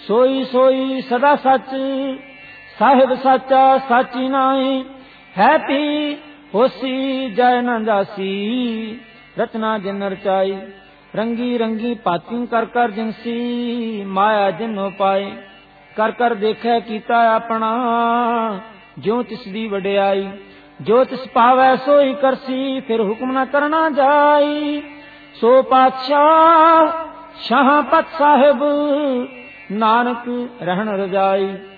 सोई सोई सदा सच साहिब साचा साची नाई है पी होसी जय न जासी रचना जिन रचाई रंगी रंगी पाती कर कर जिनसी माया जिनो पाए कर कर देखे कीता अपना ज्यों तिसदी वडियाई जो तिस पावै सोई करसी फिर हुक्म न करना जाई सो पातशाह शाह पत साहिब नानक रहन रजाई।